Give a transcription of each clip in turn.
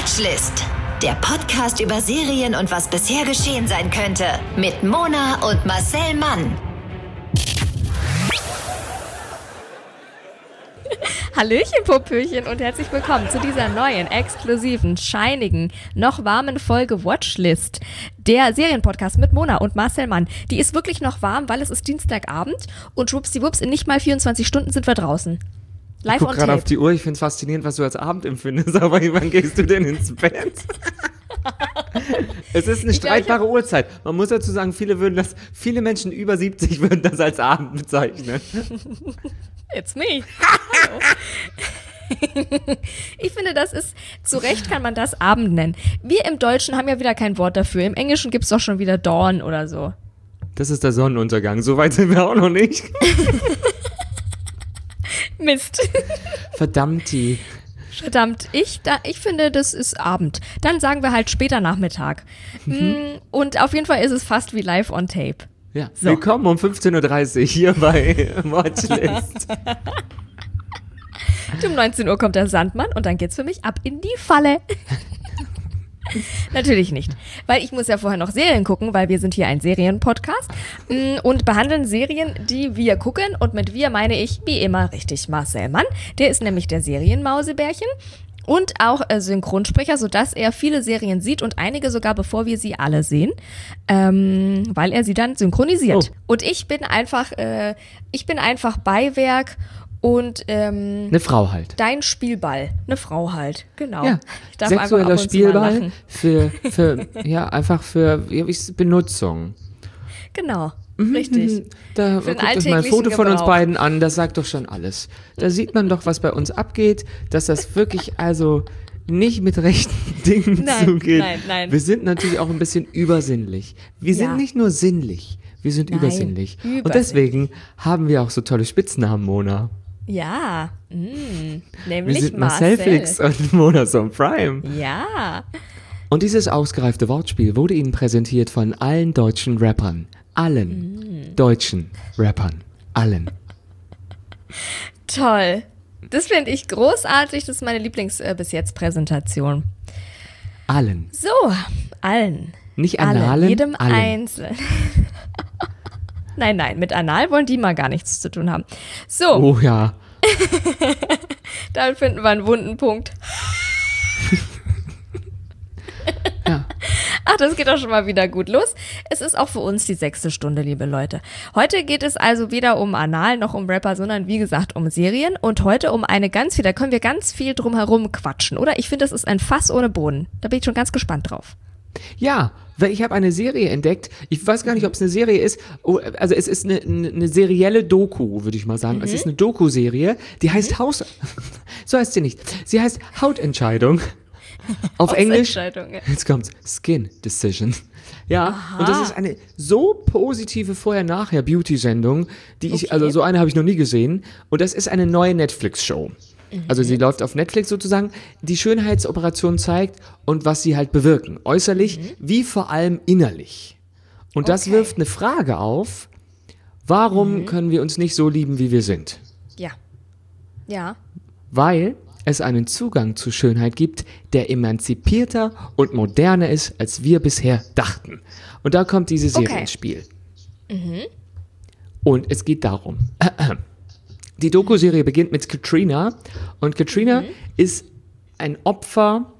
Watchlist. Der Podcast über Serien und was bisher geschehen sein könnte. Mit Mona und Marcel Mann. Hallöchen, Popöchen, und herzlich willkommen zu dieser neuen, exklusiven, shinigen, noch warmen Folge Watchlist. Der Serienpodcast mit Mona und Marcel Mann. Die ist wirklich noch warm, weil es ist Dienstagabend und schwuppsdiwupps, in nicht mal 24 Stunden sind wir draußen. Live ich guck on gerade tape. auf die Uhr, ich finde es faszinierend, was du als Abend empfindest, aber wann gehst du denn ins Bett? Es ist eine streitbare Uhrzeit. Man muss dazu sagen, viele Menschen über 70 würden das als Abend bezeichnen. It's me. Ich finde, das ist, zu Recht kann man das Abend nennen. Wir im Deutschen haben ja wieder kein Wort dafür. Im Englischen gibt es doch schon wieder Dawn oder so. Das ist der Sonnenuntergang. So weit sind wir auch noch nicht. Mist. Verdammt, ich finde, das ist Abend. Dann sagen wir halt später Nachmittag. Und auf jeden Fall ist es fast wie live on tape. Ja, so. Willkommen um 15.30 Uhr hier bei Watchlist. Um 19 Uhr kommt der Sandmann und dann geht's für mich ab in die Falle. Natürlich nicht, weil ich muss ja vorher noch Serien gucken, weil wir sind hier ein Serienpodcast und behandeln Serien, die wir gucken, und mit wir meine ich wie immer richtig Marcel Mann, der ist nämlich der Serienmausebärchen und auch Synchronsprecher, sodass er viele Serien sieht und einige sogar bevor wir sie alle sehen, weil er sie dann synchronisiert. Oh. Und ich bin einfach Beiwerk und eine Frau halt. Dein Spielball. Eine Frau halt, genau. Ja, ich darf sexueller Spielball für Benutzung. Genau, richtig. Da für den guckt euch mal ein Foto von uns Gebrauch. beiden an, das sagt doch schon alles. Da sieht man doch, was bei uns abgeht, dass das wirklich also nicht mit rechten Dingen zugeht. Nein. Wir sind natürlich auch ein bisschen übersinnlich. Wir sind nicht nur sinnlich, wir sind übersinnlich. Und deswegen haben wir auch so tolle Spitznamen, Mona. Ja, nämlich Wir sind Marcel Fix und Mona on Prime. Ja. Und dieses ausgereifte Wortspiel wurde Ihnen präsentiert von allen deutschen Rappern. Allen deutschen Rappern. Allen. Toll. Das finde ich großartig. Das ist meine bis jetzt Präsentation. Allen. So, allen. Nicht analen, allen. Jedem allen. Einzelnen. Nein, mit anal wollen die mal gar nichts zu tun haben. So. Oh ja. Dann finden wir einen wunden Punkt. Ja. Ach, das geht doch schon mal wieder gut los. Es ist auch für uns die 6. Stunde, liebe Leute. Heute geht es also weder um Anal noch um Rapper, sondern wie gesagt um Serien. Und heute um da können wir ganz viel drum herum quatschen, oder? Ich finde, das ist ein Fass ohne Boden. Da bin ich schon ganz gespannt drauf. Ja, weil ich habe eine Serie entdeckt. Ich weiß gar nicht, ob es eine Serie ist. Also es ist eine serielle Doku, würde ich mal sagen. Es ist eine Doku-Serie, die heißt so heißt sie nicht. Sie heißt Hautentscheidung. Auf Englisch, jetzt kommt's, Skin Decision. Ja, aha. Und das ist eine so positive Vorher-Nachher-Beauty-Sendung, so eine habe ich noch nie gesehen. Und das ist eine neue Netflix-Show. Also sie läuft auf Netflix sozusagen, die Schönheitsoperation zeigt und was sie halt bewirken. Äußerlich wie vor allem innerlich. Und das wirft eine Frage auf, warum können wir uns nicht so lieben, wie wir sind? Ja. Weil es einen Zugang zu Schönheit gibt, der emanzipierter und moderner ist, als wir bisher dachten. Und da kommt diese Serie ins Spiel. Und es geht darum. Die Doku-Serie beginnt mit Katrina. Und Katrina ist ein Opfer,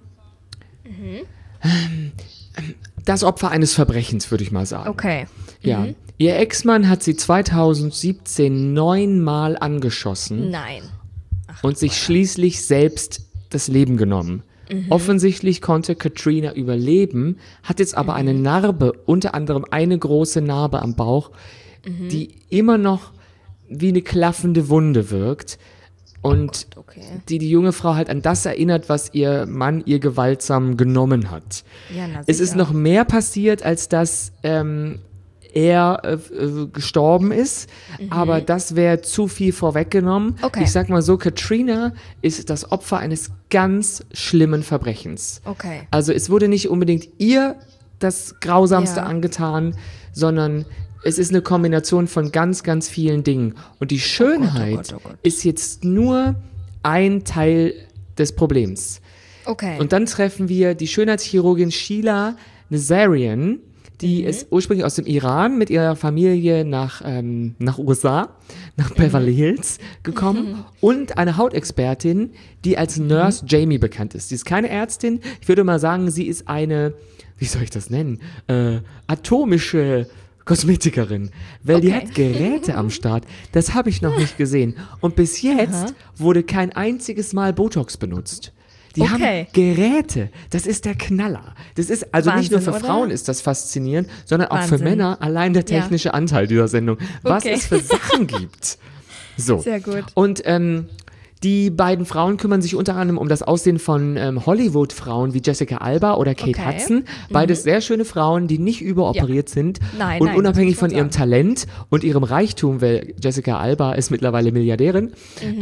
das Opfer eines Verbrechens, würde ich mal sagen. Okay. Ja. Ihr Ex-Mann hat sie 2017 9-mal angeschossen. Nein. Und sich schließlich selbst das Leben genommen. Offensichtlich konnte Katrina überleben, hat jetzt aber eine Narbe, unter anderem eine große Narbe am Bauch, die immer noch wie eine klaffende Wunde wirkt. Und die junge Frau halt an das erinnert, was ihr Mann ihr gewaltsam genommen hat. Ja, es ist noch mehr passiert, als dass er gestorben ist, aber das wäre zu viel vorweggenommen. Okay. Ich sag mal so, Katrina ist das Opfer eines ganz schlimmen Verbrechens. Okay. Also es wurde nicht unbedingt ihr das Grausamste angetan, sondern es ist eine Kombination von ganz, ganz vielen Dingen. Und die Schönheit ist jetzt nur ein Teil des Problems. Okay. Und dann treffen wir die Schönheitschirurgin Sheila Nazarian, die ist ursprünglich aus dem Iran mit ihrer Familie nach USA, nach Beverly Hills gekommen und eine Hautexpertin, die als Nurse Jamie bekannt ist. Sie ist keine Ärztin, ich würde mal sagen, sie ist eine, wie soll ich das nennen, atomische Kosmetikerin, weil die hat Geräte am Start. Das habe ich noch nicht gesehen. Und bis jetzt wurde kein einziges Mal Botox benutzt. Die haben Geräte. Das ist der Knaller. Das ist also Wahnsinn, nicht nur für oder? Frauen ist das faszinierend, sondern auch für Wahnsinn. Männer allein der technische Anteil dieser Sendung. Was es für Sachen gibt. So. Sehr gut. Und die beiden Frauen kümmern sich unter anderem um das Aussehen von Hollywood-Frauen wie Jessica Alba oder Kate Hudson. Beides sehr schöne Frauen, die nicht überoperiert sind Nein, und nein, unabhängig das muss von man ihrem Talent und ihrem Reichtum, weil Jessica Alba ist mittlerweile Milliardärin.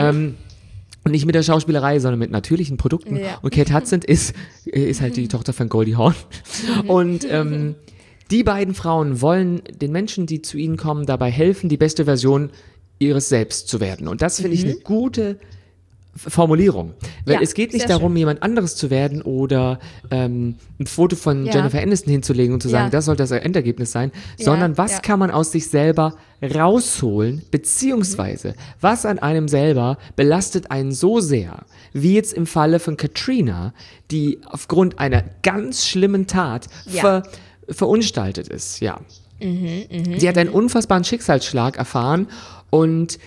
Und nicht mit der Schauspielerei, sondern mit natürlichen Produkten. Ja. Und Kate Hudson ist halt die Tochter von Goldie Hawn. Und die beiden Frauen wollen den Menschen, die zu ihnen kommen, dabei helfen, die beste Version ihres Selbst zu werden. Und das finde ich eine gute Formulierung. Weil Ja, es geht nicht sehr darum, jemand anderes zu werden oder ein Foto von Jennifer Aniston hinzulegen und zu sagen, Ja. das soll das Endergebnis sein, sondern was kann man aus sich selber rausholen, beziehungsweise was an einem selber belastet einen so sehr, wie jetzt im Falle von Katrina, die aufgrund einer ganz schlimmen Tat verunstaltet ist, ja. Sie hat einen unfassbaren Schicksalsschlag erfahren und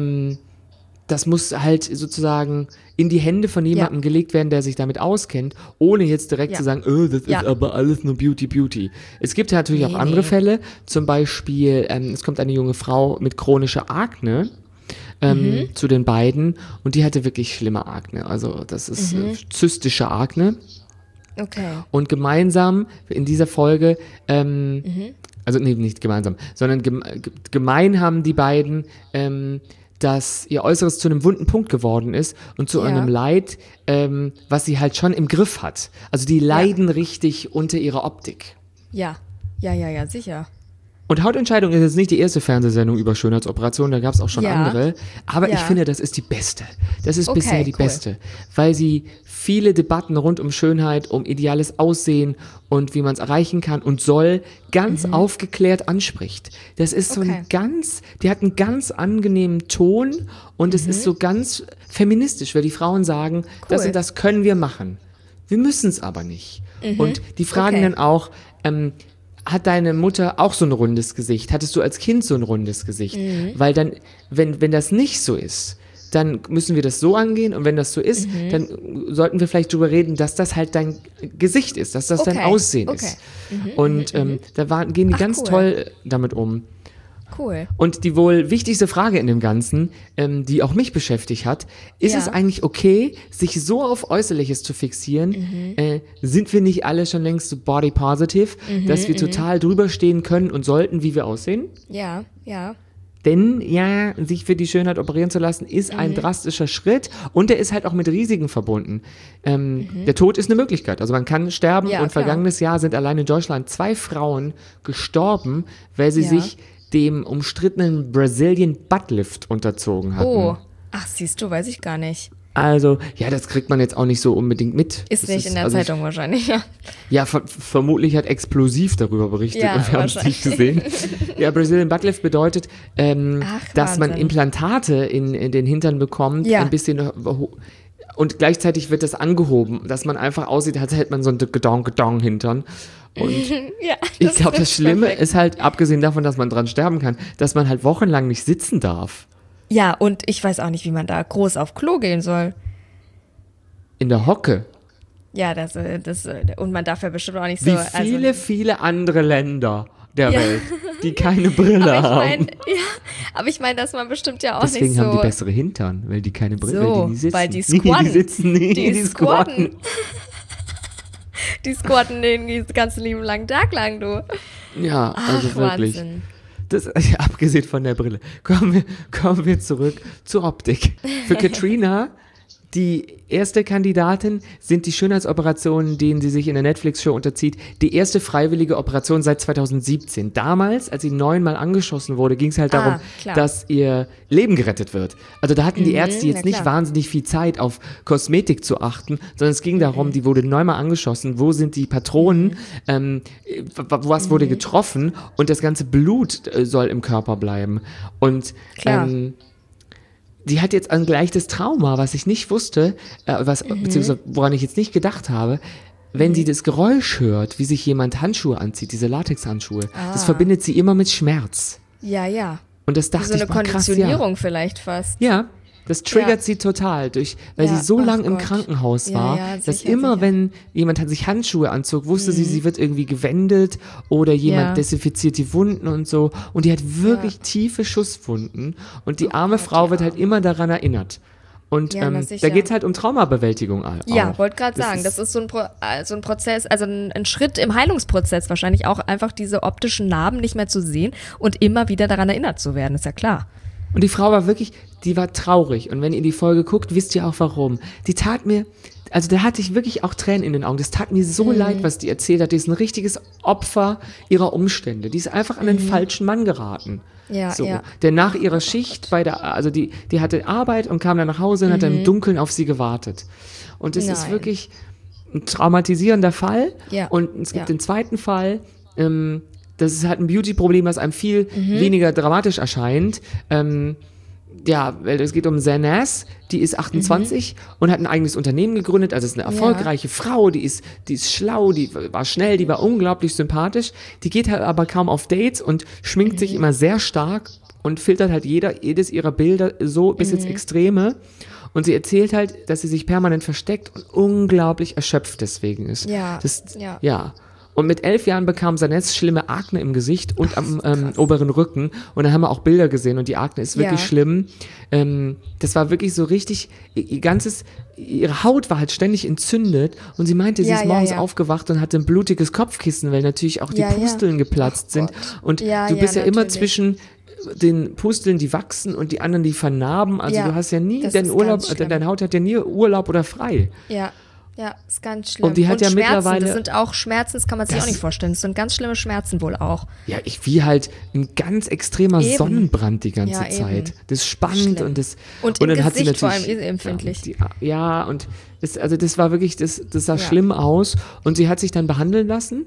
das muss halt sozusagen in die Hände von jemandem gelegt werden, der sich damit auskennt, ohne jetzt direkt zu sagen, das ist aber alles nur Beauty. Es gibt ja natürlich auch andere Fälle, zum Beispiel, es kommt eine junge Frau mit chronischer Akne zu den beiden und die hatte wirklich schlimme Akne, also das ist zystische Akne. Okay. Und gemeinsam in dieser Folge, also nee, nicht gemeinsam, sondern gemein haben die beiden, dass ihr Äußeres zu einem wunden Punkt geworden ist und zu einem Leid, was sie halt schon im Griff hat. Also die leiden richtig unter ihrer Optik. Ja, sicher. Und Hautentscheidung ist jetzt nicht die erste Fernsehsendung über Schönheitsoperationen, da gab es auch schon andere. Aber ich finde, das ist die beste. Das ist bisher die beste. Weil sie viele Debatten rund um Schönheit, um ideales Aussehen und wie man es erreichen kann und soll, ganz aufgeklärt anspricht. Das ist so ein die hat einen ganz angenehmen Ton und es ist so ganz feministisch, weil die Frauen sagen, das und das können wir machen. Wir müssen es aber nicht. Und die fragen dann auch, hat deine Mutter auch so ein rundes Gesicht? Hattest du als Kind so ein rundes Gesicht? Weil dann, wenn das nicht so ist, dann müssen wir das so angehen und wenn das so ist, dann sollten wir vielleicht drüber reden, dass das halt dein Gesicht ist, dass das dein Aussehen ist. Und da gehen die ganz toll damit um. Cool. Und die wohl wichtigste Frage in dem Ganzen, die auch mich beschäftigt hat, ist es eigentlich okay, sich so auf Äußerliches zu fixieren? Sind wir nicht alle schon längst so body positive, dass wir total drüber stehen können und sollten, wie wir aussehen? Ja. Denn sich für die Schönheit operieren zu lassen, ist ein drastischer Schritt und der ist halt auch mit Risiken verbunden. Der Tod ist eine Möglichkeit, also man kann sterben und vergangenes Jahr sind allein in Deutschland 2 Frauen gestorben, weil sie sich dem umstrittenen Brazilian Buttlift unterzogen hatten. Oh, ach siehst du, weiß ich gar nicht. Also, das kriegt man jetzt auch nicht so unbedingt mit. Ist nicht in der Zeitung wahrscheinlich, Ja, vermutlich hat Explosiv darüber berichtet und wir haben es nicht gesehen. Ja, Brazilian Buttlift bedeutet, dass man Implantate in den Hintern bekommt, ein bisschen und gleichzeitig wird das angehoben, dass man einfach aussieht, als hätte man so einen Gedong-Hintern. Und ich glaube, das Schlimme ist halt, abgesehen davon, dass man dran sterben kann, dass man halt wochenlang nicht sitzen darf. Ja, und ich weiß auch nicht, wie man da groß auf Klo gehen soll. In der Hocke. Ja, und man darf ja bestimmt auch nicht so. Wie viele andere Länder der Welt, die keine Brille haben. Aber ich meine, dass man bestimmt ja auch Deswegen nicht so. haben die bessere Hintern, weil die keine Brille, so, weil die nie sitzen. weil die squatten. Die sitzen nie, die squatten. Die squatten den ganzen lieben langen Tag lang, du. Ja, also wirklich. Wahnsinn. Abgesehen von der Brille. Kommen wir zurück zur Optik. Für Katrina, Die erste Kandidatin sind die Schönheitsoperationen, denen sie sich in der Netflix-Show unterzieht. Die erste freiwillige Operation seit 2017. Damals, als sie 9-mal angeschossen wurde, ging es halt darum, dass ihr Leben gerettet wird. Also da hatten die Ärzte jetzt nicht wahnsinnig viel Zeit, auf Kosmetik zu achten, sondern es ging darum, die wurde 9-mal angeschossen, wo sind die Patronen, was wurde getroffen und das ganze Blut soll im Körper bleiben. Und die hat jetzt ein gleiches Trauma, was ich nicht wusste, beziehungsweise woran ich jetzt nicht gedacht habe. Wenn sie das Geräusch hört, wie sich jemand Handschuhe anzieht, diese Latexhandschuhe, das verbindet sie immer mit Schmerz. Ja. Und das dachte ich, so eine Konditionierung vielleicht fast. Ja, das triggert sie total, weil sie so lang im Krankenhaus war, dass immer, wenn jemand sich Handschuhe anzog, wusste sie wird irgendwie gewendet oder jemand desinfiziert die Wunden und so. Und die hat wirklich tiefe Schusswunden und die arme Frau wird halt immer daran erinnert. Und da geht es halt um Traumabewältigung auch. Ja, wollte gerade sagen, das ist so ein Prozess, also ein Schritt im Heilungsprozess wahrscheinlich auch, einfach diese optischen Narben nicht mehr zu sehen und immer wieder daran erinnert zu werden, ist ja klar. Und die Frau war wirklich, die war traurig. Und wenn ihr die Folge guckt, wisst ihr auch warum. Die tat mir, also da hatte ich wirklich auch Tränen in den Augen. Das tat mir so leid, was die erzählt hat. Die ist ein richtiges Opfer ihrer Umstände. Die ist einfach an den falschen Mann geraten. Der nach ihrer Schicht die hatte Arbeit und kam dann nach Hause und hat dann im Dunkeln auf sie gewartet. Und das ist wirklich ein traumatisierender Fall. Ja. Und es gibt den zweiten Fall, das ist halt ein Beauty-Problem, was einem viel weniger dramatisch erscheint. Weil es geht um Zanaz, die ist 28 und hat ein eigenes Unternehmen gegründet, also ist eine erfolgreiche Frau, die ist schlau, die war schnell, die war unglaublich sympathisch, die geht halt aber kaum auf Dates und schminkt sich immer sehr stark und filtert halt jedes ihrer Bilder so bis ins Extreme. Und sie erzählt halt, dass sie sich permanent versteckt und unglaublich erschöpft deswegen ist. Und mit 11 Jahren bekam Zanez schlimme Akne im Gesicht und am oberen Rücken. Und dann haben wir auch Bilder gesehen und die Akne ist wirklich schlimm. Das war wirklich so richtig, ihre Haut war halt ständig entzündet. Und sie meinte, sie ist morgens aufgewacht und hatte ein blutiges Kopfkissen, weil natürlich auch die Pusteln geplatzt sind. Und du bist ja immer zwischen den Pusteln, die wachsen und die anderen, die vernarben. Also du hast ja nie deine Haut hat ja nie Urlaub oder frei. Ja, ist ganz schlimm. Und die hat ja Schmerzen, mittlerweile. Das sind auch Schmerzen, das kann man sich auch nicht vorstellen. Das sind ganz schlimme Schmerzen wohl auch. Ja, wie halt ein ganz extremer Sonnenbrand die ganze Zeit. Das ist spannend und das. Und im dann Gesicht hat sie natürlich, vor allem empfindlich. Und das war wirklich, das sah schlimm aus. Und sie hat sich dann behandeln lassen.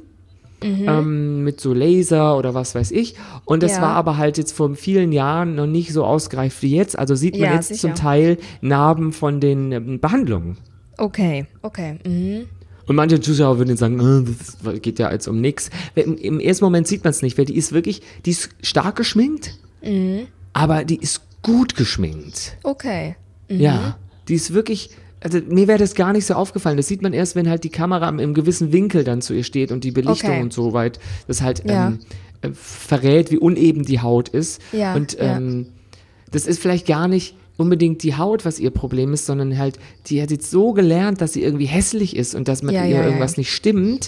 Mit so Laser oder was weiß ich. Und das war aber halt jetzt vor vielen Jahren noch nicht so ausgereift wie jetzt. Also sieht man jetzt zum Teil Narben von den Behandlungen. Okay. Und manche Zuschauer würden jetzt sagen, das geht ja jetzt um nichts. Im ersten Moment sieht man es nicht, weil die ist stark geschminkt, aber die ist gut geschminkt. Okay. Ja, die ist wirklich, also mir wäre das gar nicht so aufgefallen. Das sieht man erst, wenn halt die Kamera im gewissen Winkel dann zu ihr steht und die Belichtung und so weit, das halt verrät, wie uneben die Haut ist. Ja, und das ist vielleicht gar nicht unbedingt die Haut, was ihr Problem ist, sondern halt, die hat jetzt so gelernt, dass sie irgendwie hässlich ist und dass mit ihr irgendwas nicht stimmt.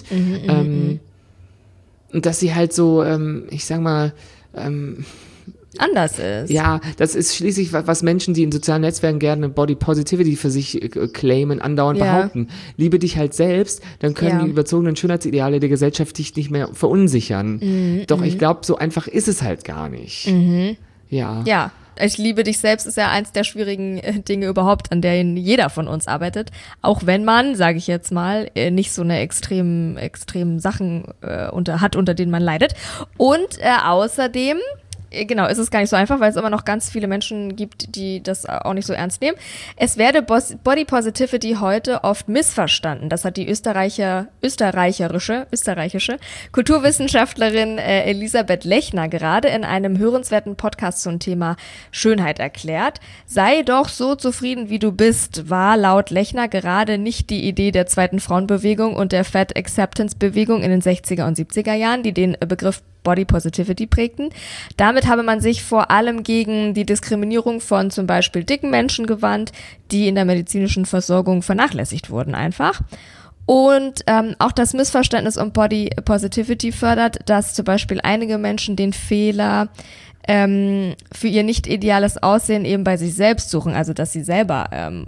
Und dass sie halt so, ich sag mal, anders ist. Ja, das ist schließlich, was Menschen, die in sozialen Netzwerken gerne Body Positivity für sich claimen, andauernd behaupten. Liebe dich halt selbst, dann können die überzogenen Schönheitsideale der Gesellschaft dich nicht mehr verunsichern. Doch ich glaube, so einfach ist es halt gar nicht. Ja. Ich liebe dich selbst ist ja eins der schwierigen Dinge überhaupt, an denen jeder von uns arbeitet. Auch wenn man, sage ich jetzt mal, nicht so eine extremen Sachen hat, unter denen man leidet. Und außerdem, genau, ist es gar nicht so einfach, weil es immer noch ganz viele Menschen gibt, die das auch nicht so ernst nehmen. Es werde Body Positivity heute oft missverstanden. Das hat die österreichische Kulturwissenschaftlerin Elisabeth Lechner gerade in einem hörenswerten Podcast zum Thema Schönheit erklärt. Sei doch so zufrieden, wie du bist, war laut Lechner gerade nicht die Idee der zweiten Frauenbewegung und der Fat Acceptance Bewegung in den 60er und 70er Jahren, die den Begriff Body Positivity prägten. Damit habe man sich vor allem gegen die Diskriminierung von zum Beispiel dicken Menschen gewandt, die in der medizinischen Versorgung vernachlässigt wurden einfach. Und auch das Missverständnis um Body Positivity fördert, dass zum Beispiel einige Menschen den Fehler für ihr nicht ideales Aussehen eben bei sich selbst suchen, also dass sie selber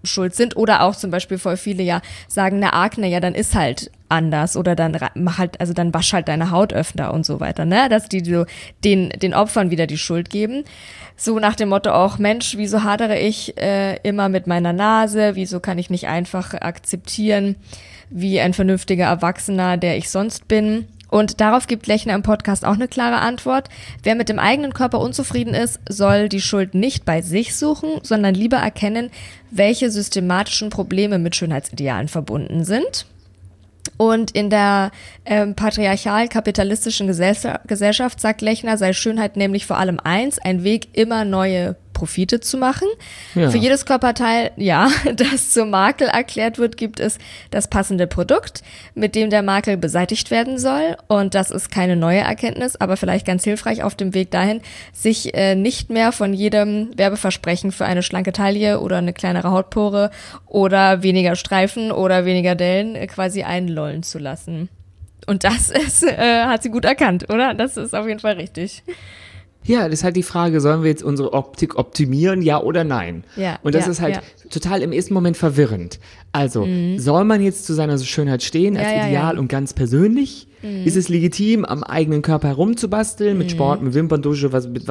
schuld sind. Oder auch zum Beispiel voll viele ja sagen, na Akne, ja, dann ist halt anders oder dann dann wasch halt deine Haut öfter und so weiter, ne? Dass die so den Opfern wieder die Schuld geben. So nach dem Motto auch, Mensch, wieso hadere ich immer mit meiner Nase? Wieso kann ich nicht einfach akzeptieren, wie ein vernünftiger Erwachsener, der ich sonst bin? Und darauf gibt Lechner im Podcast auch eine klare Antwort. Wer mit dem eigenen Körper unzufrieden ist, soll die Schuld nicht bei sich suchen, sondern lieber erkennen, welche systematischen Probleme mit Schönheitsidealen verbunden sind. Und in der patriarchal-kapitalistischen Gesellschaft, sagt Lechner, sei Schönheit nämlich vor allem eins, ein Weg, immer neue Profite zu machen. Ja. Für jedes Körperteil, ja, das zum Makel erklärt wird, gibt es das passende Produkt, mit dem der Makel beseitigt werden soll. Und das ist keine neue Erkenntnis, aber vielleicht ganz hilfreich auf dem Weg dahin, sich nicht mehr von jedem Werbeversprechen für eine schlanke Taille oder eine kleinere Hautpore oder weniger Streifen oder weniger Dellen quasi einlollen zu lassen. Und das hat sie gut erkannt, oder? Das ist auf jeden Fall richtig. Ja, das ist halt die Frage, sollen wir jetzt unsere Optik optimieren, ja oder nein? Ja, und das ist halt total im ersten Moment verwirrend. Also, soll man jetzt zu seiner Schönheit stehen als Ideal und ganz persönlich? Ist es legitim, am eigenen Körper herumzubasteln, mit Sport, mit Wimperndusche,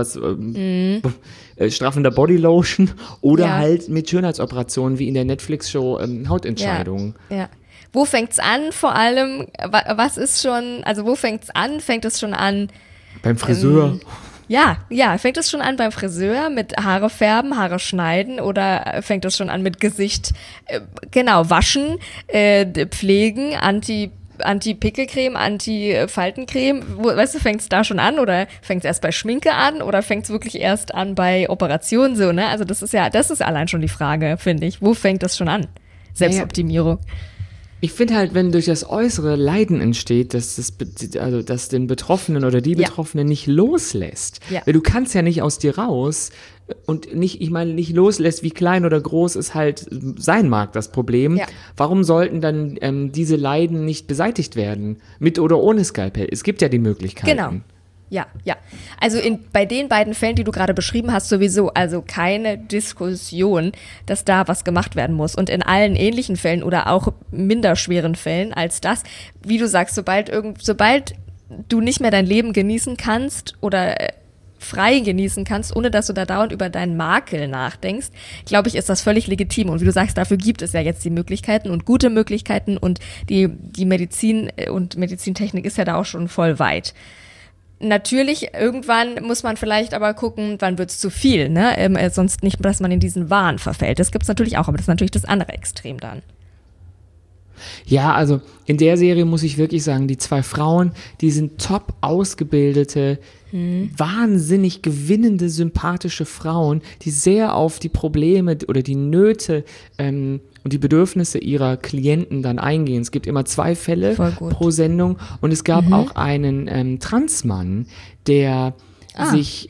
straffender Bodylotion oder halt mit Schönheitsoperationen wie in der Netflix-Show Hautentscheidungen? Ja. Wo fängt's an vor allem? Was ist schon, also wo fängt's an? Fängt es schon an? Beim Friseur. Ja, fängt es schon an beim Friseur mit Haare färben, Haare schneiden oder fängt es schon an mit Gesicht, waschen, pflegen, Anti-Pickelcreme, Anti-Faltencreme, weißt du, fängt es da schon an oder fängt es erst bei Schminke an oder fängt es wirklich erst an bei Operationen so, ne? Also das ist allein schon die Frage, finde ich. Wo fängt das schon an? Selbstoptimierung. Ja. Ich finde halt, wenn durch das äußere Leiden entsteht, dass den Betroffenen oder die Betroffenen nicht loslässt. Ja. Weil du kannst ja nicht aus dir raus und nicht loslässt, wie klein oder groß es halt sein mag, das Problem. Ja. Warum sollten dann diese Leiden nicht beseitigt werden? Mit oder ohne Skalpell? Es gibt ja die Möglichkeiten. Genau. Ja. Also bei den beiden Fällen, die du gerade beschrieben hast, sowieso, also keine Diskussion, dass da was gemacht werden muss. Und in allen ähnlichen Fällen oder auch minder schweren Fällen als das, wie du sagst, sobald du nicht mehr dein Leben genießen kannst oder frei genießen kannst, ohne dass du da dauernd über deinen Makel nachdenkst, glaube ich, ist das völlig legitim. Und wie du sagst, dafür gibt es ja jetzt die Möglichkeiten und gute Möglichkeiten und die Medizin und Medizintechnik ist ja da auch schon voll weit. Natürlich, irgendwann muss man vielleicht aber gucken, wann wird's zu viel, ne? Sonst nicht, dass man in diesen Wahn verfällt. Das gibt's natürlich auch, aber das ist natürlich das andere Extrem dann. Ja, also in der Serie muss ich wirklich sagen, die zwei Frauen, die sind top ausgebildete, wahnsinnig gewinnende, sympathische Frauen, die sehr auf die Probleme oder die Nöte und die Bedürfnisse ihrer Klienten dann eingehen. Es gibt immer 2 Fälle pro Sendung und es gab auch einen Transmann, der sich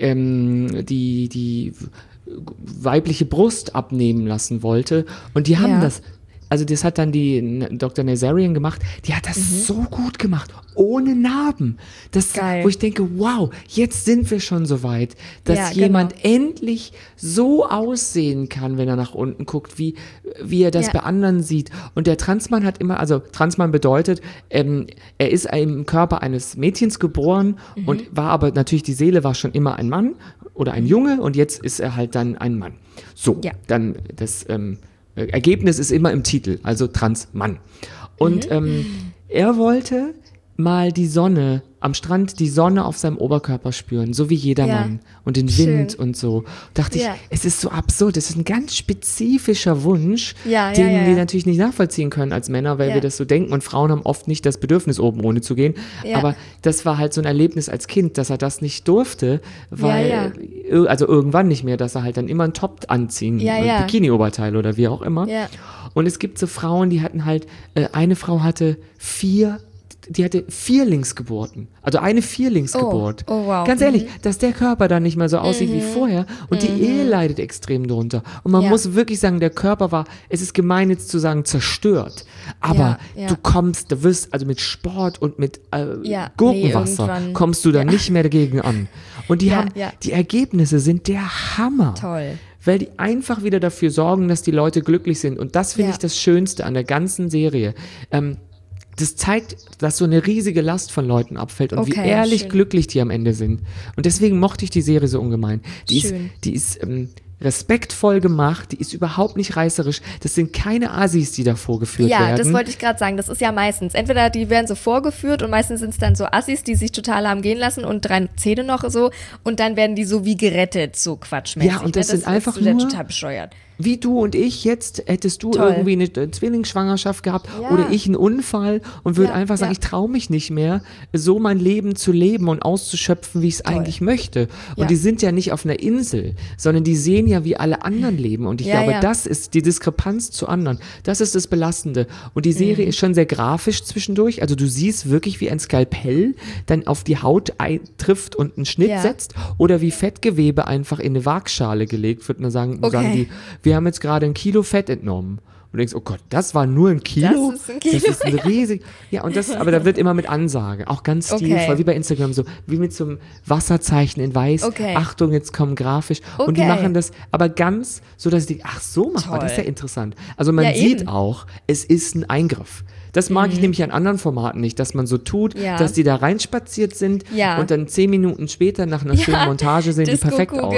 die weibliche Brust abnehmen lassen wollte und die haben das hat dann die Dr. Nazarian gemacht, die hat das so gut gemacht, ohne Narben. Wo ich denke, wow, jetzt sind wir schon so weit, dass jemand endlich so aussehen kann, wenn er nach unten guckt, wie er das bei anderen sieht. Und der Transmann hat immer, also Transmann bedeutet, er ist im Körper eines Mädchens geboren und war aber natürlich, die Seele war schon immer ein Mann oder ein Junge und jetzt ist er halt dann ein Mann. So, dann das Ergebnis ist immer im Titel, also Transmann. Und er wollte mal die Sonne, am Strand die Sonne auf seinem Oberkörper spüren, so wie jeder Mann. Und den Wind und so. Dachte ich, es ist so absurd, das ist ein ganz spezifischer Wunsch, den wir natürlich nicht nachvollziehen können als Männer, weil wir das so denken und Frauen haben oft nicht das Bedürfnis, oben ohne zu gehen. Aber das war halt so ein Erlebnis als Kind, dass er das nicht durfte, weil, also irgendwann nicht mehr, dass er halt dann immer einen Top anziehen, ein Bikini-Oberteil oder wie auch immer. Ja. Und es gibt so Frauen, die hatten halt, eine Frau hatte 4 Vierlingsgeburten. Also eine Vierlingsgeburt. Oh, wow. Ganz ehrlich, dass der Körper dann nicht mehr so aussieht wie vorher und die Ehe leidet extrem drunter. Und man muss wirklich sagen, der Körper war, es ist gemein jetzt zu sagen, zerstört. Aber du wirst also mit Sport und mit Gurkenwasser kommst du da nicht mehr dagegen an. Und die Ergebnisse sind der Hammer. Toll. weil die einfach wieder dafür sorgen, dass die Leute glücklich sind. Und das finde ich das Schönste an der ganzen Serie. Das zeigt, dass so eine riesige Last von Leuten abfällt und wie ehrlich glücklich die am Ende sind. Und deswegen mochte ich die Serie so ungemein. Die ist respektvoll gemacht, die ist überhaupt nicht reißerisch. Das sind keine Assis, die da vorgeführt werden. Ja, das wollte ich gerade sagen. Das ist ja meistens. Entweder die werden so vorgeführt und meistens sind es dann so Assis, die sich total haben gehen lassen und 3 Zähne noch so und dann werden die so wie gerettet, so quatschmäßig. Ja, und das sind einfach nur nur total bescheuert. Wie du und ich jetzt, hättest du irgendwie eine Zwillingsschwangerschaft gehabt oder ich einen Unfall und würde einfach sagen, ich traue mich nicht mehr, so mein Leben zu leben und auszuschöpfen, wie ich es eigentlich möchte. Und die sind ja nicht auf einer Insel, sondern die sehen ja, wie alle anderen leben. Und ich glaube, das ist die Diskrepanz zu anderen. Das ist das Belastende. Und die Serie ist schon sehr grafisch zwischendurch. Also du siehst wirklich, wie ein Skalpell dann auf die Haut trifft und einen Schnitt setzt oder wie Fettgewebe einfach in eine Waagschale gelegt wird. Und dann sagen die, wir haben jetzt gerade 1 Kilo Fett entnommen. Und du denkst, oh Gott, das war nur 1 Kilo? Das ist 1 Kilo. Das ist ein riesig. Ja, und aber da wird immer mit Ansage. Auch ganz stilvoll, wie bei Instagram, so wie mit so einem Wasserzeichen in weiß. Achtung, jetzt kommen grafisch. Und die machen das aber ganz so, dass die, ach so macht man, das ist ja interessant. Also man sieht auch, es ist ein Eingriff. Das mag ich nämlich an anderen Formaten nicht, dass man so tut, dass die da reinspaziert sind und dann 10 Minuten später nach einer schönen Montage sehen die perfekt aus.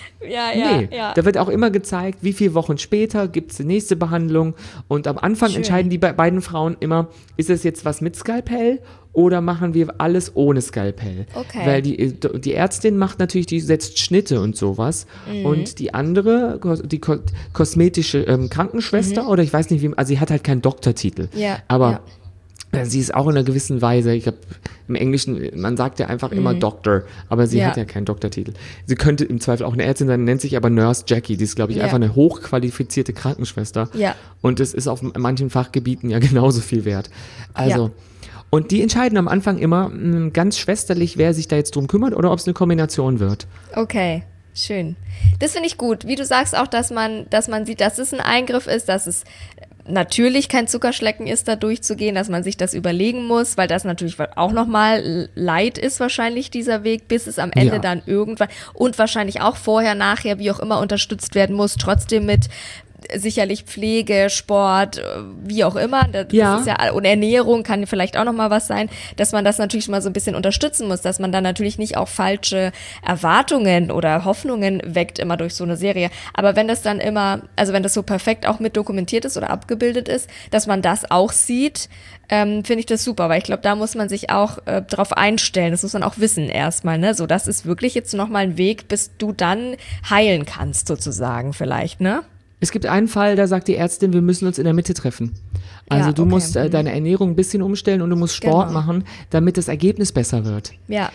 Da wird auch immer gezeigt, wie viele Wochen später gibt es die nächste Behandlung und am Anfang entscheiden die beiden Frauen immer, ist es jetzt was mit Skalpell oder machen wir alles ohne Skalpell? Weil die Ärztin macht natürlich, die setzt Schnitte und sowas und die andere, die kosmetische Krankenschwester oder ich weiß nicht wie, also sie hat halt keinen Doktortitel, aber sie ist auch in einer gewissen Weise, ich glaube, im Englischen, man sagt ja einfach immer Doctor, aber sie hat ja keinen Doktortitel. Sie könnte im Zweifel auch eine Ärztin sein, nennt sich aber Nurse Jackie, die ist, glaube ich, einfach eine hochqualifizierte Krankenschwester. Und es ist auf manchen Fachgebieten ja genauso viel wert. Also, und die entscheiden am Anfang immer ganz schwesterlich, wer sich da jetzt drum kümmert oder ob es eine Kombination wird. Okay, schön. Das finde ich gut. Wie du sagst auch, dass man sieht, dass es ein Eingriff ist, dass es natürlich kein Zuckerschlecken ist, da durchzugehen, dass man sich das überlegen muss, weil das natürlich auch nochmal Leid ist wahrscheinlich, dieser Weg, bis es am Ende dann irgendwann und wahrscheinlich auch vorher, nachher, wie auch immer unterstützt werden muss, trotzdem mit sicherlich Pflege, Sport, wie auch immer, das ist ja, und Ernährung kann vielleicht auch nochmal was sein, dass man das natürlich mal so ein bisschen unterstützen muss, dass man dann natürlich nicht auch falsche Erwartungen oder Hoffnungen weckt immer durch so eine Serie, aber wenn das dann immer, also wenn das so perfekt auch mit dokumentiert ist oder abgebildet ist, dass man das auch sieht, finde ich das super, weil ich glaube, da muss man sich auch drauf einstellen, das muss man auch wissen erstmal, ne, so das ist wirklich jetzt nochmal ein Weg, bis du dann heilen kannst sozusagen vielleicht, ne? Es gibt einen Fall, da sagt die Ärztin, wir müssen uns in der Mitte treffen. Also du musst deine Ernährung ein bisschen umstellen und du musst Sport machen, damit das Ergebnis besser wird.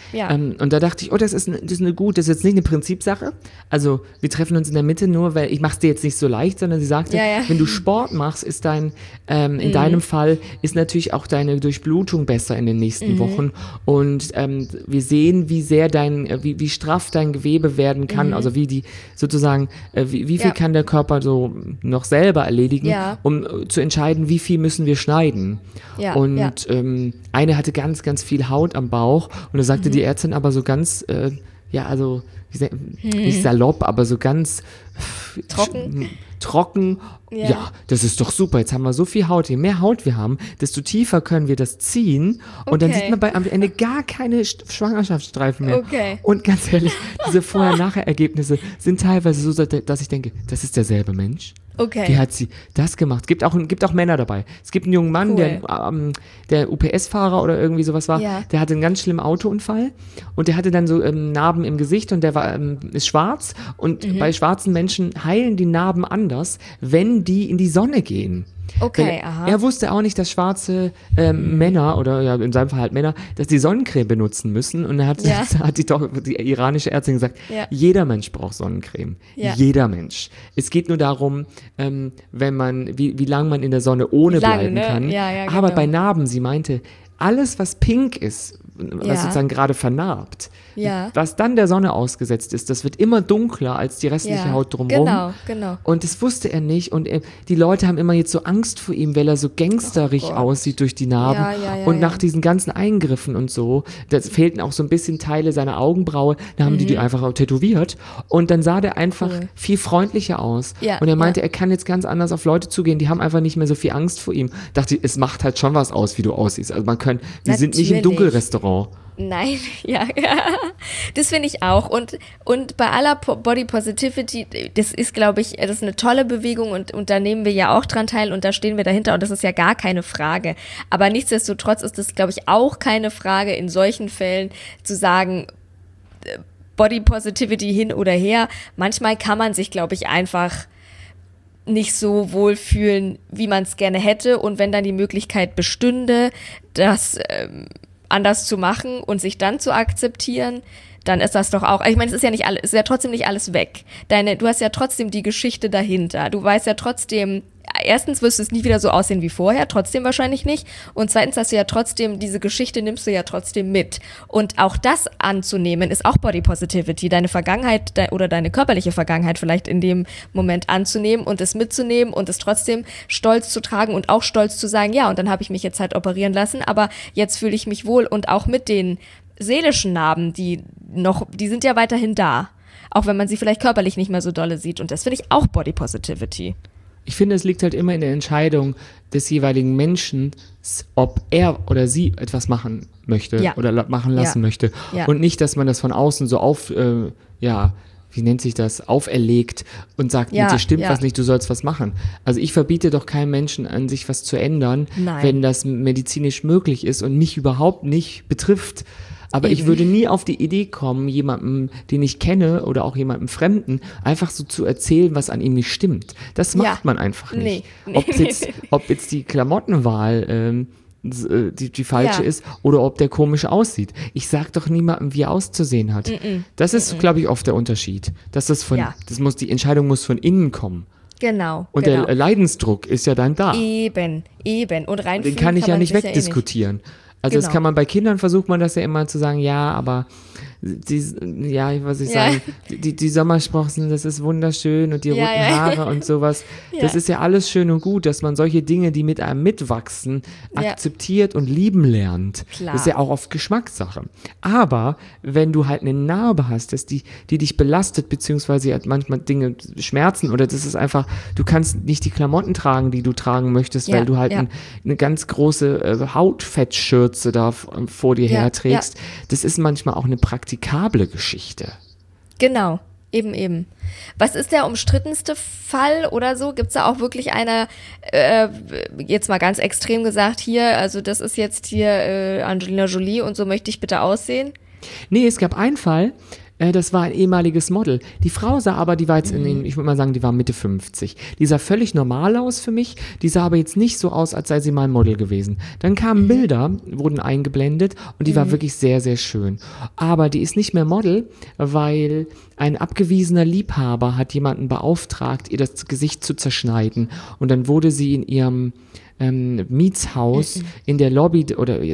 Und da dachte ich, das ist jetzt nicht eine Prinzipsache. Also wir treffen uns in der Mitte nur, weil ich mache es dir jetzt nicht so leicht, sondern sie sagte, wenn du Sport machst, ist in deinem Fall ist natürlich auch deine Durchblutung besser in den nächsten Wochen. Und wir sehen, wie sehr wie straff dein Gewebe werden kann, also wie die sozusagen, wie viel kann der Körper so noch selber erledigen, um zu entscheiden, wie viel müssen wir schneiden. Eine hatte ganz, ganz viel Haut am Bauch und da sagte die Ärztin aber so ganz, nicht salopp, aber so ganz trocken. Ja, das ist doch super. Jetzt haben wir so viel Haut. Je mehr Haut wir haben, desto tiefer können wir das ziehen. Und dann sieht man am Ende gar keine Schwangerschaftsstreifen mehr. Und ganz ehrlich, diese Vorher-Nachher-Ergebnisse sind teilweise so, dass ich denke, das ist derselbe Mensch. Wie hat sie das gemacht? Gibt auch Männer dabei. Es gibt einen jungen Mann, der UPS-Fahrer oder irgendwie sowas war, der hatte einen ganz schlimmen Autounfall und der hatte dann so Narben im Gesicht und der ist schwarz und bei schwarzen Menschen heilen die Narben anders, wenn die in die Sonne gehen. Er wusste auch nicht, dass schwarze Männer, oder in seinem Fall halt Männer, dass die Sonnencreme benutzen müssen. Und er hat die iranische Ärztin gesagt, jeder Mensch braucht Sonnencreme. Jeder Mensch. Es geht nur darum, wenn man, wie lange man in der Sonne ohne bleiben kann. Aber bei Narben, sie meinte, alles, was pink ist, was sozusagen gerade vernarbt. Ja. Was dann der Sonne ausgesetzt ist, das wird immer dunkler als die restliche Haut drumherum. Genau. Und das wusste er nicht. Und die Leute haben immer jetzt so Angst vor ihm, weil er so gangsterig aussieht durch die Narben. Und nach diesen ganzen Eingriffen und so, da fehlten auch so ein bisschen Teile seiner Augenbraue, da haben die einfach auch tätowiert. Und dann sah der einfach viel freundlicher aus. Ja, und er meinte, er kann jetzt ganz anders auf Leute zugehen, die haben einfach nicht mehr so viel Angst vor ihm. Dachte, es macht halt schon was aus, wie du aussiehst. Also wir sind nicht im Dunkelrestaurant. Nein, ja. Das finde ich auch. Und bei aller Body Positivity, das ist, glaube ich, das ist eine tolle Bewegung und da nehmen wir ja auch dran teil und da stehen wir dahinter und das ist ja gar keine Frage. Aber nichtsdestotrotz ist das, glaube ich, auch keine Frage in solchen Fällen zu sagen, Body Positivity hin oder her. Manchmal kann man sich, glaube ich, einfach nicht so wohlfühlen, wie man es gerne hätte und wenn dann die Möglichkeit bestünde, das anders zu machen und sich dann zu akzeptieren, dann ist das doch auch, ich meine, es ist ja nicht alles, es ist ja trotzdem nicht alles weg. Du hast ja trotzdem die Geschichte dahinter. Du weißt ja trotzdem, erstens wirst du es nie wieder so aussehen wie vorher, trotzdem wahrscheinlich nicht. Und zweitens hast du ja trotzdem, diese Geschichte nimmst du ja trotzdem mit. Und auch das anzunehmen, ist auch Body Positivity. Deine Vergangenheit oder deine körperliche Vergangenheit vielleicht in dem Moment anzunehmen und es mitzunehmen und es trotzdem stolz zu tragen und auch stolz zu sagen, ja, und dann habe ich mich jetzt halt operieren lassen, aber jetzt fühle ich mich wohl und auch mit den seelischen Narben, die sind ja weiterhin da. Auch wenn man sie vielleicht körperlich nicht mehr so dolle sieht. Und das finde ich auch Body Positivity. Ich finde, es liegt halt immer in der Entscheidung des jeweiligen Menschen, ob er oder sie etwas machen möchte oder machen lassen möchte. Ja. Und nicht, dass man das von außen so wie nennt sich das, auferlegt und sagt, mit dir stimmt was nicht, du sollst was machen. Also ich verbiete doch keinem Menschen an, sich was zu ändern, wenn das medizinisch möglich ist und mich überhaupt nicht betrifft. Aber ich würde nie auf die Idee kommen, jemandem, den ich kenne oder auch jemandem Fremden, einfach so zu erzählen, was an ihm nicht stimmt. Das macht man einfach nicht. Ob jetzt die Klamottenwahl die falsche ist oder ob der komisch aussieht. Ich sag doch niemandem, wie er auszusehen hat. Das ist, glaube ich, oft der Unterschied. Die Entscheidung muss von innen kommen. Genau. Und der Leidensdruck ist ja dann da. Eben. Und den kann ich ja nicht wegdiskutieren. Also das kann man bei Kindern, versucht man das ja immer zu sagen, ja, aber die Sommersprossen, das ist wunderschön und die roten Haare und sowas. Das ist ja alles schön und gut, dass man solche Dinge, die mit einem mitwachsen, akzeptiert und lieben lernt. Klar. Das ist ja auch oft Geschmackssache. Aber wenn du halt eine Narbe hast, die dich belastet, beziehungsweise hat manchmal Dinge schmerzen oder das ist einfach, du kannst nicht die Klamotten tragen, die du tragen möchtest, weil du halt eine ganz große Hautfettschürze da vor dir herträgst. Das ist manchmal auch eine praktikable Geschichte. Genau, eben. Was ist der umstrittenste Fall oder so? Gibt es da auch wirklich eine, jetzt mal ganz extrem gesagt, hier, also das ist jetzt hier Angelina Jolie und so möchte ich bitte aussehen? Nee, es gab einen Fall, das war ein ehemaliges Model. Die Frau sah aber, die war jetzt ich würde mal sagen, die war Mitte 50. Die sah völlig normal aus für mich, die sah aber jetzt nicht so aus, als sei sie mal ein Model gewesen. Dann kamen Bilder, wurden eingeblendet und die war wirklich sehr, sehr schön. Aber die ist nicht mehr Model, weil ein abgewiesener Liebhaber hat jemanden beauftragt, ihr das Gesicht zu zerschneiden. Und dann wurde sie in ihrem Mietshaus in der Lobby,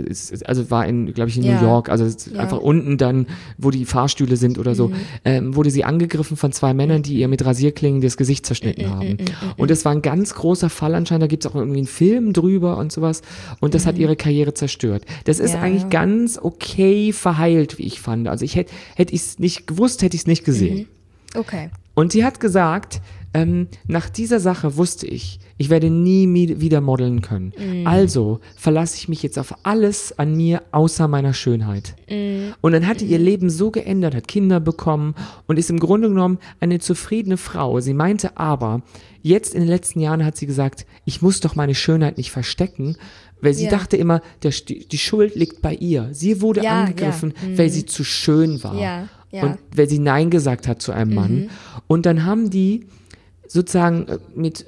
war glaube ich in New York, also einfach unten dann, wo die Fahrstühle sind oder so, wurde sie angegriffen von zwei Männern, die ihr mit Rasierklingen das Gesicht zerschnitten haben. Und das war ein ganz großer Fall anscheinend, da gibt es auch irgendwie einen Film drüber und sowas und das hat ihre Karriere zerstört. Das ist eigentlich ganz okay verheilt, wie ich fand. Also hätte ich es nicht gewusst, hätte ich es nicht gesehen. Okay. Und sie hat gesagt, nach dieser Sache wusste ich werde nie wieder modeln können. Also verlasse ich mich jetzt auf alles an mir, außer meiner Schönheit. Und dann hatte ihr Leben so geändert, hat Kinder bekommen und ist im Grunde genommen eine zufriedene Frau. Sie meinte aber, jetzt in den letzten Jahren hat sie gesagt, ich muss doch meine Schönheit nicht verstecken, weil sie dachte immer, die Schuld liegt bei ihr. Sie wurde angegriffen, weil sie zu schön war. Und weil sie Nein gesagt hat zu einem Mann. Und dann haben die sozusagen mit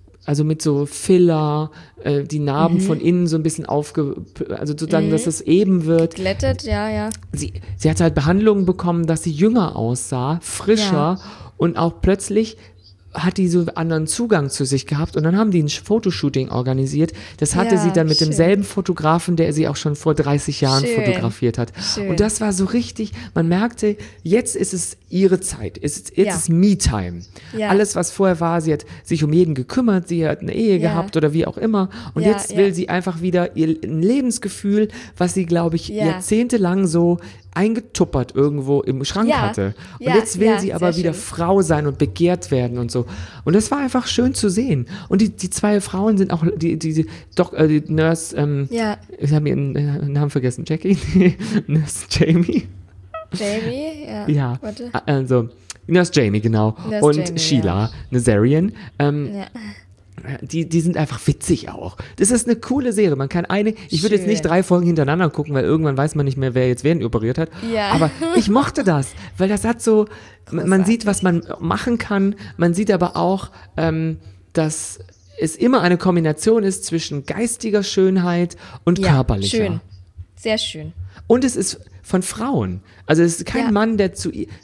so Filler, die Narben von innen so ein bisschen also sozusagen, dass es eben wird. Glättet, ja. Sie hat halt Behandlungen bekommen, dass sie jünger aussah, frischer und auch plötzlich hat die so anderen Zugang zu sich gehabt und dann haben die ein Fotoshooting organisiert. Das hatte sie dann mit demselben Fotografen, der sie auch schon vor 30 Jahren fotografiert hat. Schön. Und das war so richtig, man merkte, jetzt ist es ihre Zeit, jetzt ist Me-Time. Ja. Alles, was vorher war, sie hat sich um jeden gekümmert, sie hat eine Ehe gehabt oder wie auch immer. Und jetzt will sie einfach wieder ein Lebensgefühl, was sie, glaube ich, jahrzehntelang so eingetuppert irgendwo im Schrank hatte. Und jetzt will sie aber wieder Frau sein und begehrt werden und so. Und das war einfach schön zu sehen. Und die zwei Frauen sind auch, die Nurse, ich habe ihren Namen vergessen, Jackie? Nurse Jamie? Jamie? Ja. Warte. Also, Nurse Jamie, genau. Nurse und Jamie, Sheila, Nazarian. Die sind einfach witzig auch. Das ist eine coole Serie. Man kann ich würde jetzt nicht 3 Folgen hintereinander gucken, weil irgendwann weiß man nicht mehr, wer jetzt wen operiert hat. Ja. Aber ich mochte das, weil das hat so, man sieht, was man machen kann. Man sieht aber auch, dass es immer eine Kombination ist zwischen geistiger Schönheit und körperlicher. Schön. Sehr schön. Und es ist von Frauen. Also es ist kein Mann, der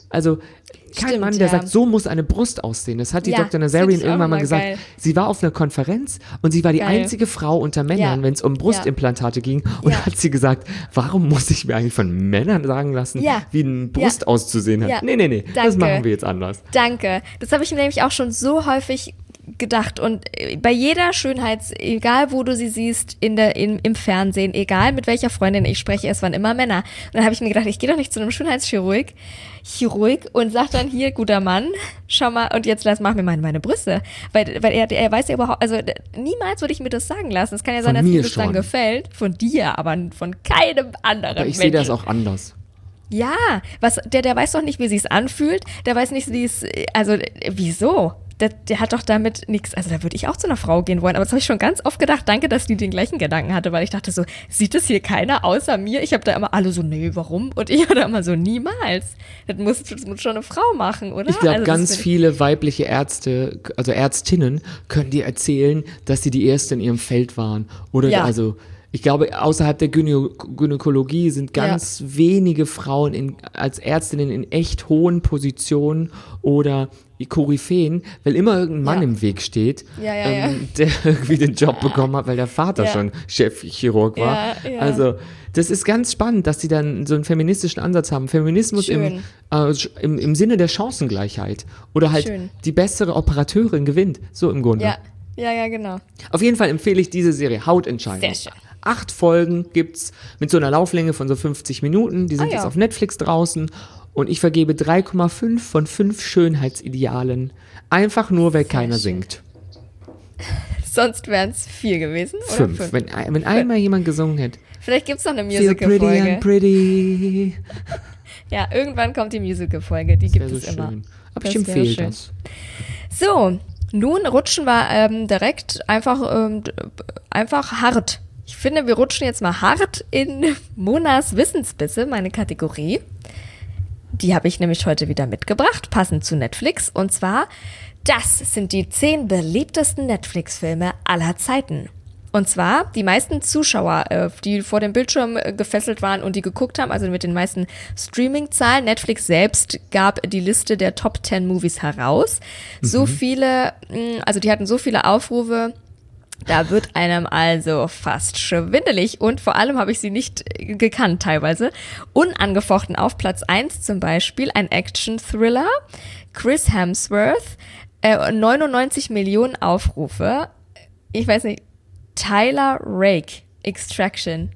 kein Mann, der sagt, so muss eine Brust aussehen. Das hat die Dr. Nazarian irgendwann mal gesagt. Geil. Sie war auf einer Konferenz und sie war die einzige Frau unter Männern, wenn es um Brustimplantate ging. Und hat sie gesagt, warum muss ich mir eigentlich von Männern sagen lassen, wie eine Brust auszusehen hat? Nee, Danke. Das machen wir jetzt anders. Danke. Das habe ich mir nämlich auch schon so häufig gedacht und bei jeder egal wo du sie siehst im Fernsehen, egal mit welcher Freundin ich spreche, es waren immer Männer. Und dann habe ich mir gedacht, ich gehe doch nicht zu einem Schönheitschirurg und sag dann, hier, guter Mann, schau mal und jetzt mach mir meine Brüste. Weil er weiß ja überhaupt, also niemals würde ich mir das sagen lassen. Es kann ja sein, dass mir das dann gefällt. Von dir, aber von keinem anderen Menschen. Ich sehe das auch anders. Ja, der weiß doch nicht, wie sich's anfühlt. Der weiß nicht, wie es, also wieso? Der hat doch damit nichts, also da würde ich auch zu einer Frau gehen wollen, aber das habe ich schon ganz oft gedacht, danke, dass die den gleichen Gedanken hatte, weil ich dachte so, sieht das hier keiner außer mir? Ich habe da immer alle so, nee, warum? Und ich da immer so, niemals. Das muss schon eine Frau machen, oder? Ich glaube, ganz viele weibliche Ärzte, also Ärztinnen, können dir erzählen, dass sie die Erste in ihrem Feld waren. Oder also ich glaube, außerhalb der Gynäkologie sind ganz wenige Frauen als Ärztinnen in echt hohen Positionen oder Koryphäen, weil immer irgendein Mann im Weg steht, der irgendwie den Job bekommen hat, weil der Vater schon Chefchirurg war. Also das ist ganz spannend, dass sie dann so einen feministischen Ansatz haben. Feminismus im Sinne der Chancengleichheit oder halt die bessere Operateurin gewinnt, so im Grunde. Ja, genau. Auf jeden Fall empfehle ich diese Serie, Hautentscheidung. Sehr schön. 8 Folgen gibt's mit so einer Lauflänge von so 50 Minuten. Die sind jetzt auf Netflix draußen. Und ich vergebe 3,5 von 5 Schönheitsidealen. Einfach nur, weil keiner singt. Sonst wären es 4 gewesen, oder 5. Wenn einmal jemand gesungen hätte. Vielleicht gibt es noch eine Musical-Folge. Feel pretty and pretty. Ja, irgendwann kommt die Musical-Folge. Die gibt es immer. Aber ich empfehle das. So, nun rutschen wir direkt einfach hart. Ich finde, wir rutschen jetzt mal hart in Monas Wissensbisse, meine Kategorie. Die habe ich nämlich heute wieder mitgebracht, passend zu Netflix. Und zwar, das sind die 10 beliebtesten Netflix-Filme aller Zeiten. Und zwar die meisten Zuschauer, die vor dem Bildschirm gefesselt waren und die geguckt haben, also mit den meisten Streaming-Zahlen. Netflix selbst gab die Liste der Top 10 Movies heraus. So viele, also die hatten so viele Aufrufe, da wird einem also fast schwindelig und vor allem habe ich sie nicht gekannt teilweise. Unangefochten auf Platz 1 zum Beispiel ein Action-Thriller, Chris Hemsworth, 99 Millionen Aufrufe. Ich weiß nicht, Tyler Rake, Extraction.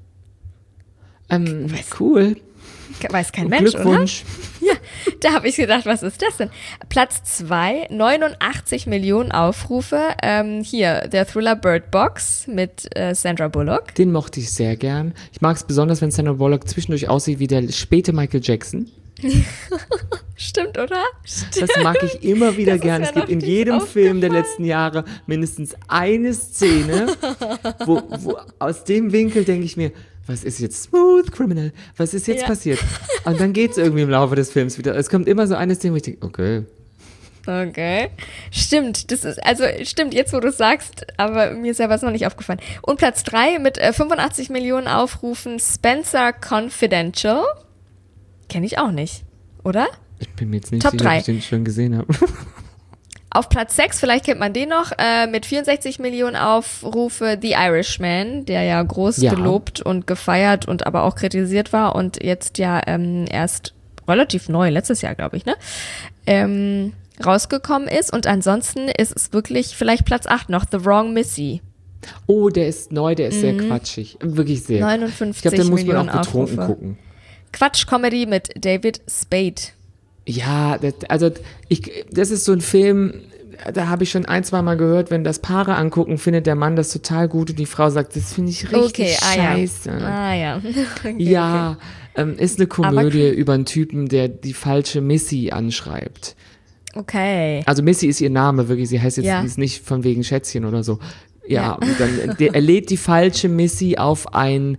Cool. Weiß kein Mensch, Glückwunsch. Oder? Ja, da habe ich gedacht, was ist das denn? Platz 2, 89 Millionen Aufrufe. Hier, der Thriller Bird Box mit Sandra Bullock. Den mochte ich sehr gern. Ich mag es besonders, wenn Sandra Bullock zwischendurch aussieht wie der späte Michael Jackson. Stimmt, oder? Das mag ich immer wieder gern. Es gibt in jedem Film der letzten Jahre mindestens eine Szene, wo aus dem Winkel denke ich mir, was ist jetzt Smooth Criminal? Was ist jetzt passiert? Und dann geht es irgendwie im Laufe des Films wieder. Es kommt immer so eine Szene, wo ich denke, okay. Stimmt, stimmt, jetzt wo du es sagst, aber mir ist ja was noch nicht aufgefallen. Und Platz 3 mit 85 Millionen Aufrufen, Spencer Confidential. Kenne ich auch nicht, oder? Ich bin mir jetzt nicht Top sicher, 3. ob ich den schon gesehen habe. Auf Platz 6, vielleicht kennt man den noch, mit 64 Millionen Aufrufe, The Irishman, der ja groß gelobt und gefeiert und aber auch kritisiert war und jetzt ja erst relativ neu, letztes Jahr, glaube ich, ne? Rausgekommen ist. Und ansonsten ist es wirklich vielleicht Platz 8 noch, The Wrong Missy. Oh, der ist neu, der ist sehr quatschig. Wirklich sehr. 59 ich glaube, den muss man Millionen auch betrunken Aufrufe. gucken. Quatsch-Comedy mit David Spade. Ja, das ist so ein Film, da habe ich schon 1-2 Mal gehört, wenn das Paare angucken, findet der Mann das total gut und die Frau sagt, das finde ich richtig scheiße. Ja. Okay, ja, ist eine Komödie über einen Typen, der die falsche Missy anschreibt. Okay. Also Missy ist ihr Name, wirklich, sie heißt jetzt sie ist nicht von wegen Schätzchen oder so. Ja. Und dann er lädt die falsche Missy auf ein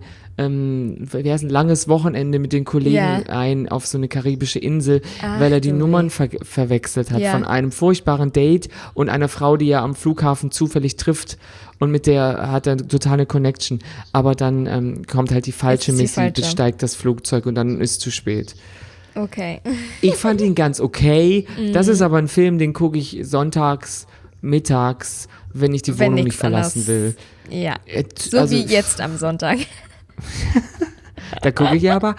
langes Wochenende mit den Kollegen ein auf so eine karibische Insel, weil er die Nummern verwechselt hat von einem furchtbaren Date und einer Frau, die er am Flughafen zufällig trifft und mit der hat er totale Connection. Aber dann kommt halt die falsche Missy, besteigt das Flugzeug und dann ist zu spät. Okay. Ich fand ihn ganz okay. Das ist aber ein Film, den gucke ich sonntags, mittags, wenn ich die Wohnung nicht verlassen will. Ja, so wie jetzt am Sonntag. Da gucke ich ja aber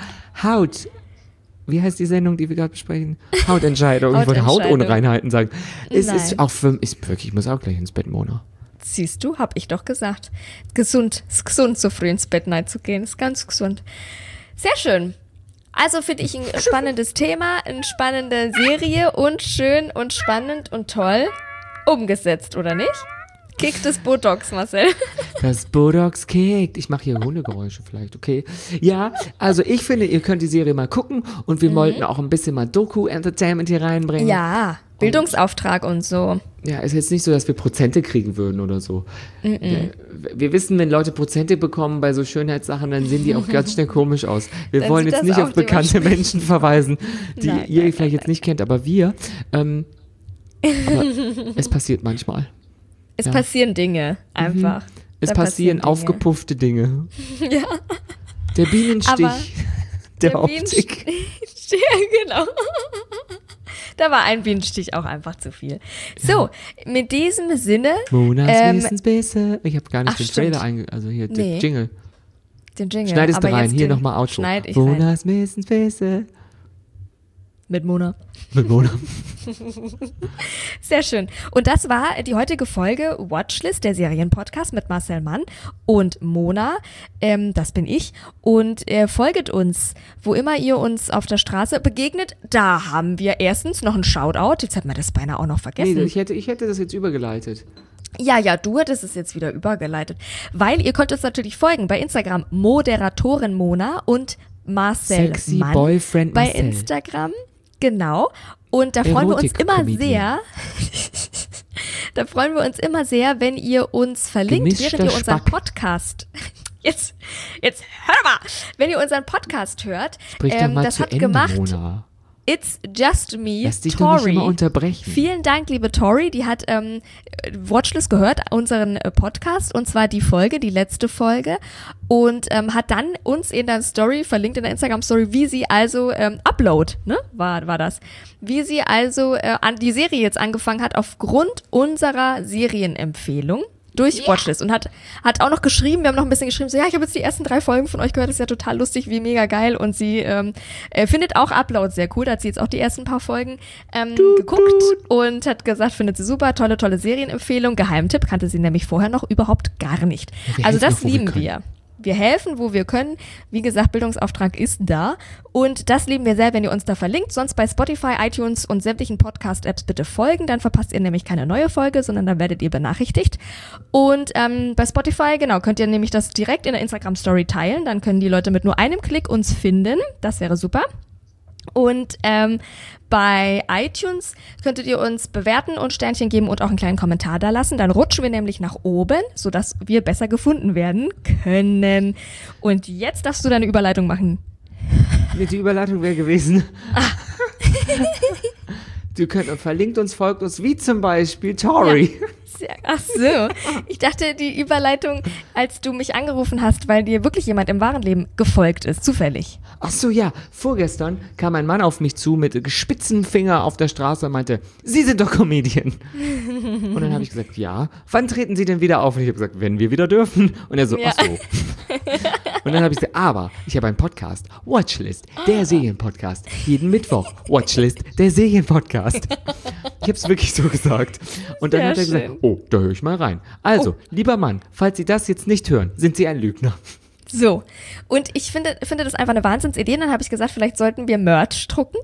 wie heißt die Sendung, die wir gerade besprechen? Hautentscheidung. Ich wollte Hautunreinheiten sagen. Es ist auch ich muss auch gleich ins Bett, Mona. Siehst du, hab ich doch gesagt. Gesund, ist gesund, so früh ins Bett zu gehen. Ist ganz gesund. Sehr schön. Also finde ich ein spannendes Thema, eine spannende Serie und schön und spannend und toll umgesetzt, oder nicht? Kickt das Botox, Marcel. Das Botox kickt. Ich mache hier Hundegeräusche vielleicht, okay? Ja, also ich finde, ihr könnt die Serie mal gucken und wir wollten auch ein bisschen mal Doku-Entertainment hier reinbringen. Ja, Bildungsauftrag und so. Ja, ist jetzt nicht so, dass wir Prozente kriegen würden oder so. Wir wissen, wenn Leute Prozente bekommen bei so Schönheitssachen, dann sehen die auch ganz schnell komisch aus. Wir Dann wollen sieht jetzt das nicht auch auf bekannte Menschen verweisen, die ihr vielleicht jetzt nein. nicht kennt, aber wir. Aber es passiert manchmal. Es passieren Dinge, einfach. Es passieren aufgepuffte Dinge. Ja. Der Bienenstich Aber der Optik. Ja, genau. Da war ein Bienenstich auch einfach zu viel. So, mit diesem Sinne. Monas Wissensbisse. Ich habe gar nicht den Trailer also hier, den Jingle. Den Jingle. Schneid es da rein, hier nochmal Outro. Monas Wissensbisse. Mit Mona. Mit Mona. Sehr schön. Und das war die heutige Folge Watchlist, der Serienpodcast mit Marcel Mann und Mona. Das bin ich. Und folget uns, wo immer ihr uns auf der Straße begegnet. Da haben wir erstens noch einen Shoutout. Jetzt hat man das beinahe auch noch vergessen. Nee, ich hätte das jetzt übergeleitet. Ja, du hattest es jetzt wieder übergeleitet. Weil ihr könnt uns natürlich folgen bei Instagram Moderatorin Mona und Marcel Sexy Mann Boyfriend bei Marcel. Instagram. Genau. Und da freuen wir uns immer sehr. Da freuen wir uns immer sehr, wenn ihr uns verlinkt, Gemischter während ihr unseren Spack. Podcast. Jetzt hör mal! Wenn ihr unseren Podcast hört, Sprich doch mal das zu hat Ende, gemacht. Mona. It's Just Me, Lass dich doch nicht Tori. immer unterbrechen. Vielen Dank, liebe Tori. Die hat Watchlist gehört, unseren Podcast, und zwar die letzte Folge, und hat dann uns in der Story verlinkt, in der Instagram-Story, wie sie also Upload, ne, war das, wie sie also an die Serie jetzt angefangen hat, aufgrund unserer Serienempfehlung. Durch Watchlist, und hat auch noch geschrieben, wir haben noch ein bisschen geschrieben, so, ja, ich habe jetzt die ersten 3 Folgen von euch gehört, das ist ja total lustig, wie mega geil, und sie findet auch Upload sehr cool, da hat sie jetzt auch die ersten paar Folgen geguckt und hat gesagt, findet sie super, tolle Serienempfehlung, Geheimtipp, kannte sie nämlich vorher noch überhaupt gar nicht. Ja, Also das helfen, wo wir lieben wir. Wir helfen, wo wir können. Wie gesagt, Bildungsauftrag ist da. Und das lieben wir sehr, wenn ihr uns da verlinkt. Sonst bei Spotify, iTunes und sämtlichen Podcast-Apps bitte folgen. Dann verpasst ihr nämlich keine neue Folge, sondern dann werdet ihr benachrichtigt. Und bei Spotify, genau, könnt ihr nämlich das direkt in der Instagram-Story teilen. Dann können die Leute mit nur einem Klick uns finden. Das wäre super. Und bei iTunes könntet ihr uns bewerten und Sternchen geben und auch einen kleinen Kommentar da lassen. Dann rutschen wir nämlich nach oben, sodass wir besser gefunden werden können. Und jetzt darfst du deine Überleitung machen. Die Überleitung wäre gewesen. Verlinkt uns, folgt uns, wie zum Beispiel Tori. Ja. Ach so, ich dachte, die Überleitung, als du mich angerufen hast, weil dir wirklich jemand im wahren Leben gefolgt ist, zufällig. Ach so, ja, vorgestern kam ein Mann auf mich zu mit gespitztem Finger auf der Straße und meinte, Sie sind doch Comedian. Und dann habe ich gesagt, ja, wann treten Sie denn wieder auf? Und ich habe gesagt, wenn wir wieder dürfen. Und er so, ach so. Und dann habe ich gesagt, aber ich habe einen Podcast, Watchlist, der Serienpodcast. Jeden Mittwoch, Watchlist, der Serienpodcast. Ich habe es wirklich so gesagt. Und dann hat er gesagt, oh, da höre ich mal rein. Also, lieber Mann, falls Sie das jetzt nicht hören, sind Sie ein Lügner. So, und ich finde das einfach eine Wahnsinnsidee. Und dann habe ich gesagt, vielleicht sollten wir Merch drucken.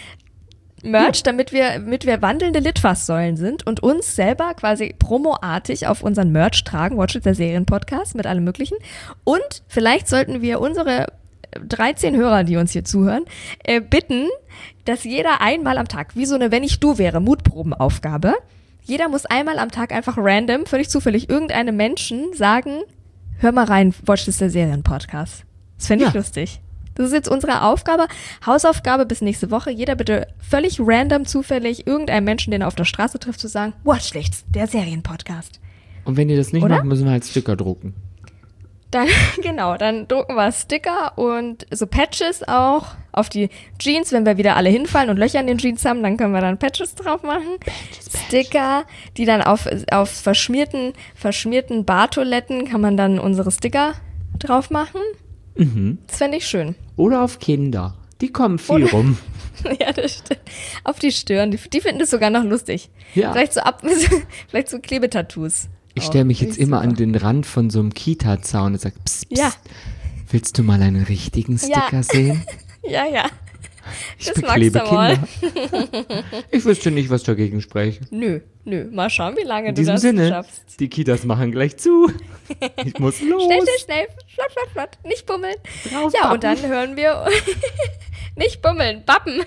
Damit wir wandelnde Litfaßsäulen sind und uns selber quasi promoartig auf unseren Merch tragen, Watchlist, der Serienpodcast mit allem Möglichen. Und vielleicht sollten wir unsere 13 Hörer, die uns hier zuhören, bitten, dass jeder einmal am Tag, wie so eine Wenn ich du wäre, Mutprobenaufgabe, jeder muss einmal am Tag einfach random, völlig zufällig, irgendeinem Menschen sagen, hör mal rein, Watchlist, der Serienpodcast. Das fände ich lustig. Das ist jetzt unsere Aufgabe, Hausaufgabe bis nächste Woche. Jeder bitte völlig random, zufällig, irgendeinem Menschen, den er auf der Straße trifft, zu sagen, Watchlist, der Serienpodcast. Und wenn ihr das nicht macht, müssen wir halt Sticker drucken. Dann drucken wir Sticker und so Patches auch auf die Jeans, wenn wir wieder alle hinfallen und Löcher in den Jeans haben, dann können wir dann Patches drauf machen. Sticker, die dann auf verschmierten Bartoiletten kann man dann unsere Sticker drauf machen. Das fände ich schön. Oder auf Kinder. Die kommen viel rum. Ja, das stimmt. Auf die Stirn. Die finden es sogar noch lustig. Ja. Vielleicht so Klebetattoos. Ich stelle mich jetzt immer an den Rand von so einem Kita-Zaun und sage, psst, willst du mal einen richtigen Sticker sehen? Ja. Ich beklebe Kinder. Ich wüsste nicht, was dagegen spreche. Nö. Mal schauen, wie lange In du diesem das Sinne, schaffst. die Kitas machen gleich zu. Ich muss los. Schnell. Flott. Nicht bummeln. Drauf ja, bappen. und dann hören wir... Nicht bummeln, bappen.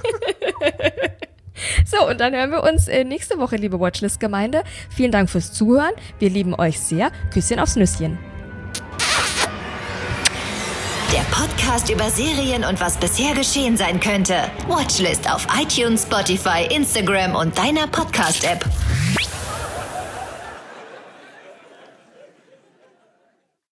So, und dann hören wir uns nächste Woche, liebe Watchlist-Gemeinde. Vielen Dank fürs Zuhören. Wir lieben euch sehr. Küsschen aufs Nüsschen. Der Podcast über Serien und was bisher geschehen sein könnte. Watchlist auf iTunes, Spotify, Instagram und deiner Podcast-App.